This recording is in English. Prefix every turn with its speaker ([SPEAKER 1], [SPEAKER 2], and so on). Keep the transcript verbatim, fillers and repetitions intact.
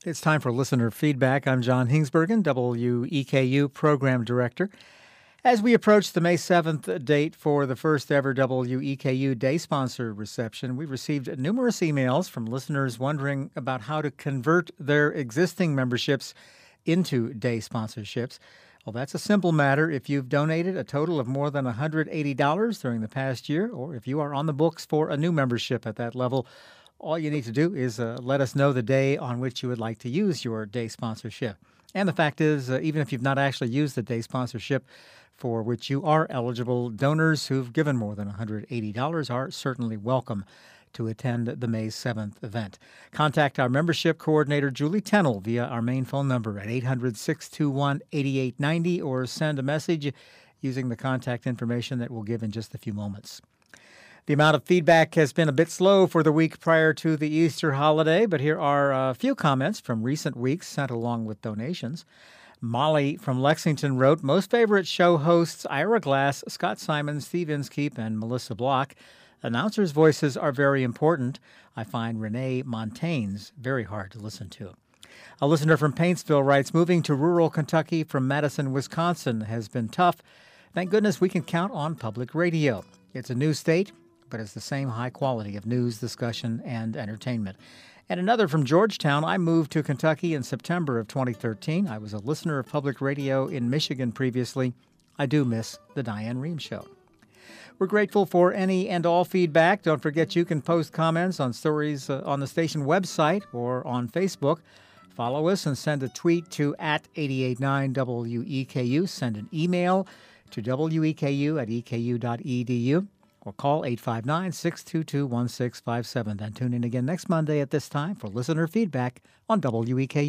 [SPEAKER 1] It's time for listener feedback. I'm John Hingsbergen, W E K U Program Director. As we approach the May seventh date for the first ever W E K U Day Sponsor reception, we received numerous emails from listeners wondering about how to convert their existing memberships into day sponsorships. Well, that's a simple matter. If you've donated a total of more than one hundred eighty dollars during the past year, or if you are on the books for a new membership at that level, all you need to do is uh, let us know the day on which you would like to use your day sponsorship. And the fact is, uh, even if you've not actually used the day sponsorship for which you are eligible, donors who've given more than one hundred eighty dollars are certainly welcome to attend the May seventh event. Contact our membership coordinator, Julie Tennell, via our main phone number at eight hundred, six two one, eight eight nine zero or send a message using the contact information that we'll give in just a few moments. The amount of feedback has been a bit slow for the week prior to the Easter holiday, but here are a few comments from recent weeks sent along with donations. Molly from Lexington wrote, most favorite show hosts Ira Glass, Scott Simon, Steve Inskeep, and Melissa Block. Announcers' voices are very important. I find Renee Montaigne's very hard to listen to. A listener from Paintsville writes, moving to rural Kentucky from Madison, Wisconsin has been tough. Thank goodness we can count on public radio. It's a new state, but it's the same high quality of news, discussion, and entertainment. And another from Georgetown, I moved to Kentucky in September of twenty thirteen. I was a listener of public radio in Michigan previously. I do miss the Diane Rehm Show. We're grateful for any and all feedback. Don't forget you can post comments on stories uh, on the station website or on Facebook. Follow us and send a tweet to at eight eight nine W E K U. Send an email to W E K U at E K U dot E D U. Or call eight five nine, six two two, one six five seven. Then tune in again next Monday at this time for listener feedback on W E K U.